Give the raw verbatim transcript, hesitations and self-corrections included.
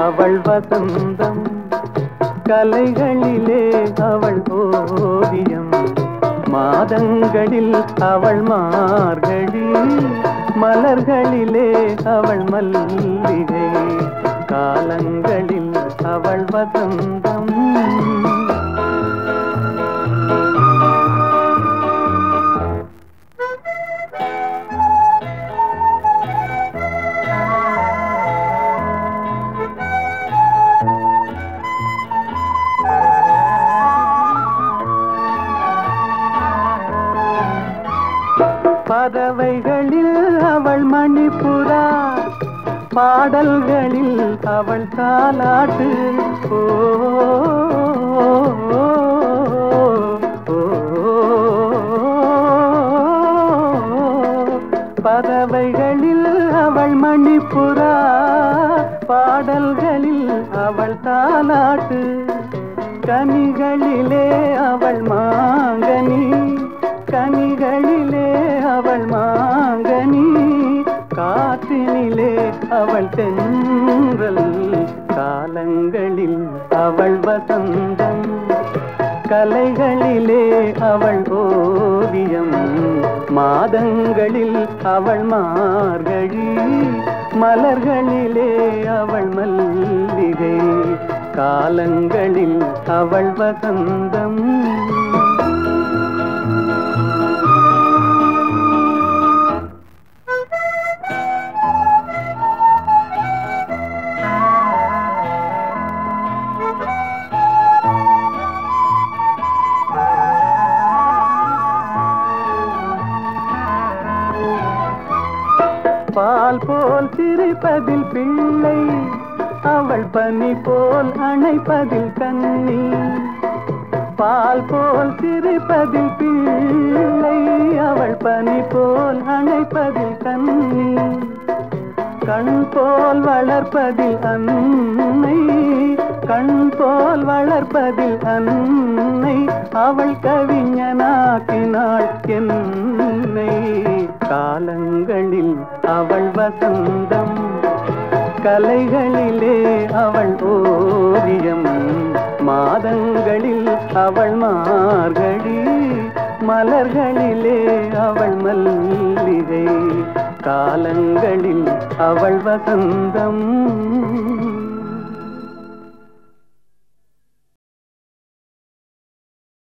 அவள் வசந்தம், கலைகளிலே அவள் ஓவியம், மாதங்களில் அவள் மார்கழி, மலர்களிலே அவள் மல்லிகை, காலங்களில் அவள் வசந்தம். பறவைகளில் அவள் மணிப்புறா, பாடல்களில் அவள் தாலாட்டு. ஓ, ஓ, ஓ, பறவைகளில் அவள் மணிப்புறா, பாடல்களில் அவள் தாலாட்டு. கனிகளிலே அவள் மாங்கனி, கனிகளிலே அவள் மாங்கனி, காற்றினிலே அவள் தென்றல், காலங்களில் அவள் வசந்தம், கலைகளிலே அவள் ஓவியம், மாதங்களில் அவள் மார்கழி, மலர்களிலே அவள் மல்லிகை, காலங்களில் அவள் வசந்தம். பால் போல் சிரிப்பதில் பிள்ளை, அவள் பனி போல் அணைப்பதில் கண்ணி. பால் போல் சிரிப்பதில் பிள்ளை, அவள் பனி போல் அணைப்பதில் கண்ணி. கண் போல் வளர்ப்பதில் அன்னை, கண் போல் வளர்ப்பதில் அன்னை, அவள் கவிஞனாக்கினாள் என்னை. காலங்களில் அவள் வசந்தம், கலைகளிலே அவள் ஓவியம், மாதங்களில் அவள் மார்கழி, மலர்களிலே அவள் மல்லிகை, காலங்களில் அவள் வசந்தம்.